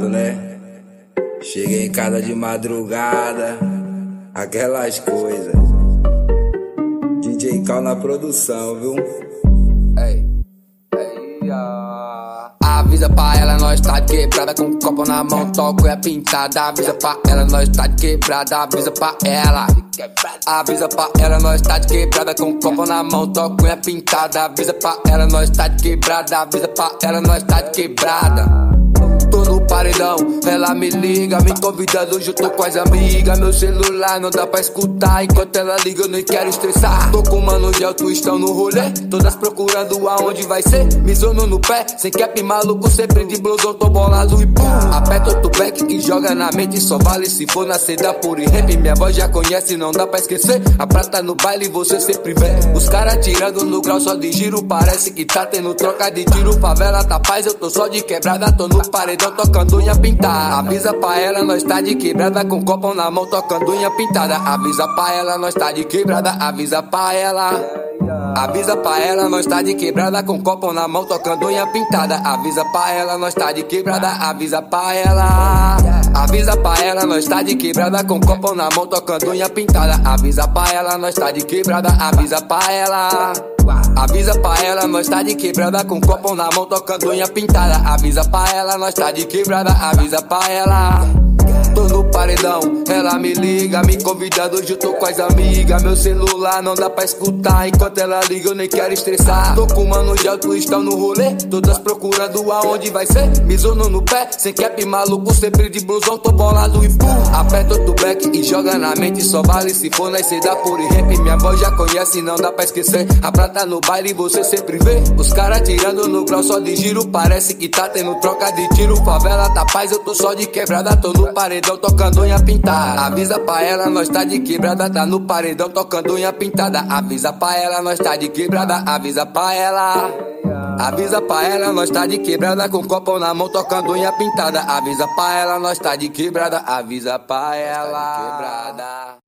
ligado, né? Cheguei em casa de madrugada, aquelas coisas. DJ Cal na produção, viu? Avisa pra ela, nós tá de quebrada, com o copo na mão, toco é pintada. Avisa pra ela, nós tá de quebrada, avisa pra ela. Avisa pra ela, nós tá de quebrada, com o copo na mão, toco é pintada. Avisa pra ela, nós tá de quebrada, avisa pra ela, nós tá de quebrada. Tô no paredão, ela me liga, me convidando junto com as amigas. Meu celular não dá pra escutar, enquanto ela liga eu nem quero estressar. Tô com mano de alto, estão no rolê, todas procurando aonde vai ser. Misono no pé, sem cap maluco, sempre de blusão, tô bolado e pum. Aperta outro back e joga na mente, só vale se for na seda pura e rap. Minha voz já conhece, não dá pra esquecer. A prata no baile você sempre vê. Os caras tirando no grau só de giro, parece que tá tendo troca de tiro. Favela tá paz, eu tô só de quebrada, tô no paredão tocando unha pintada. Avisa pra ela, nós tá de quebrada, com copo na mão tocando unha pintada. Avisa pra ela, nós tá de quebrada, avisa pra ela. Avisa pra ela, nós tá de quebrada, com copo na mão tocando unha pintada. Avisa pra ela, nós tá de quebrada, avisa pra ela. Avisa pra ela, nós tá de quebrada, com copo na mão tocando unha pintada. Avisa pra ela, nós tá de quebrada, avisa pra ela. Avisa pra ela, nós tá de quebrada, com copo na mão tocando unha pintada. Avisa pra ela, nós tá de quebrada, avisa pra ela. Tô no paredão, ela me liga, me convidando junto com as amigas. Meu celular não dá pra escutar, enquanto ela liga eu nem quero estressar. Tô com mano de alto, estão no rolê, todas procurando aonde vai ser. Misono no pé, sem cap maluco, sempre de blusão, tô bolado e pum. Aperta outro back e joga na mente, só vale se for na seda pura e rap. Minha voz já conhece, não dá pra esquecer. A prata no baile você sempre vê. Os caras tirando no grau só de giro, parece que tá tendo troca de tiro. Favela tá paz, eu tô só de quebrada, tô no paredão tocando unha pintada. Avisa pra ela, nós tá de quebrada, tá no paredão tocando unha pintada. Avisa pra ela, nós tá de quebrada, avisa pra ela. Avisa pra ela, nós tá de quebrada, com copo na mão tocando unha pintada. Avisa pra ela, nós tá de quebrada, avisa pra ela.